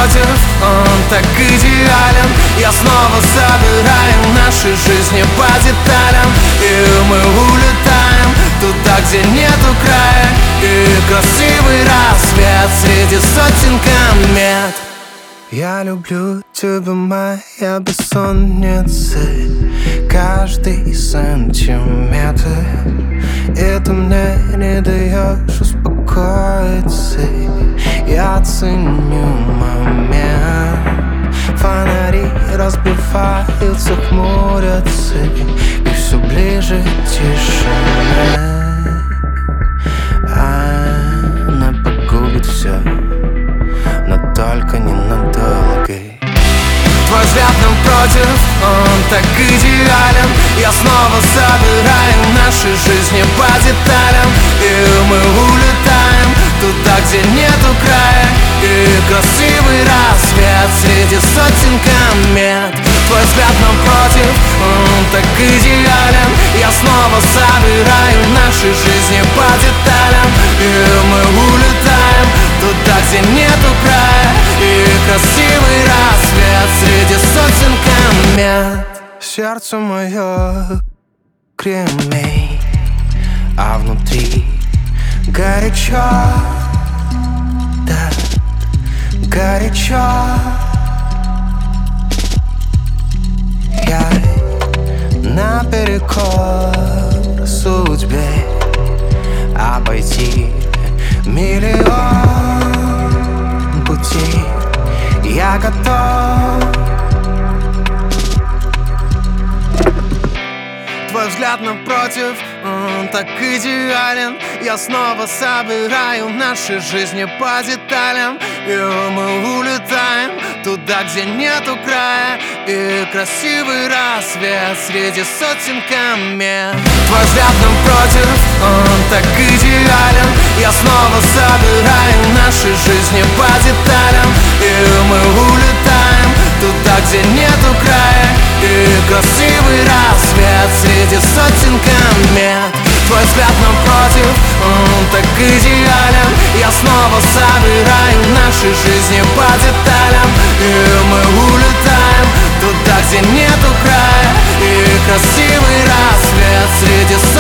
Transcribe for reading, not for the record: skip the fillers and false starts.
против, он так идеален. Я снова собираю наши жизни по деталям, и мы улетаем туда, где нету края, и красивый рассвет среди сотен комет. Я люблю тебя, моя бессонница, каждый сантиметр, и ты мне не даешь успокоиться. Я ценю момент, фонари разбиваются, хмурятся, и все ближе тишина. Она погубит все, но только ненадолго. Твой взгляд нам против, он так идеален. Я снова собираю наши жизни по деталям, и мы улетаем туда, где нету края, и красивый рассвет среди сотен комет. Твой взгляд нам против, он так идеален. Я снова собираю наши жизни по деталям, и мы улетаем туда, где нету края, и красивый рассвет среди сотен комет. Сердце мое кремень, а внутри горячо, да, горячо. Я наперекор судьбе обойти миллион путей. Я готов. Твой взгляд напротив, он так идеален. Я снова собираю наши жизни по деталям, и мы улетаем туда, где нету края, и красивый рассвет среди сотен комет. Твой взгляд напротив, он так идеален. Я снова собираю наши жизни по деталям, и мы улетаем туда, где нету края, и красивый рассвет среди сотен комет. Твой взгляд напротив, он так идеален. Я снова собираю наши жизни по деталям, и мы улетаем туда, где нету края, и красивый рассвет среди сотен комет.